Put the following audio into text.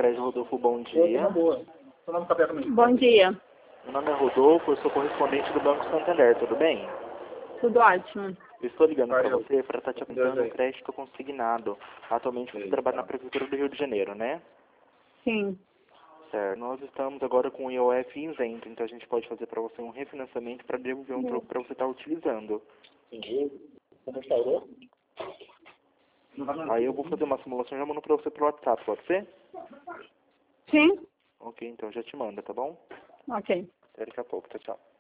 Crédito Rodolfo, bom dia. Bom dia. Meu nome é Rodolfo, eu sou correspondente do Banco Santander, tudo bem? Tudo ótimo. Eu estou ligando para você para estar te apresentando um crédito consignado. Atualmente você trabalha na Prefeitura do Rio de Janeiro, né? Sim. Certo. Nós estamos agora com o IOF isento, então a gente pode fazer para você um refinanciamento para devolver um troco para você estar utilizando. Aí eu vou fazer uma simulação e já mando para você pelo WhatsApp, pode ser? Sim? Ok, então já te manda, tá bom? Ok. Até daqui a pouco, tchau, tchau.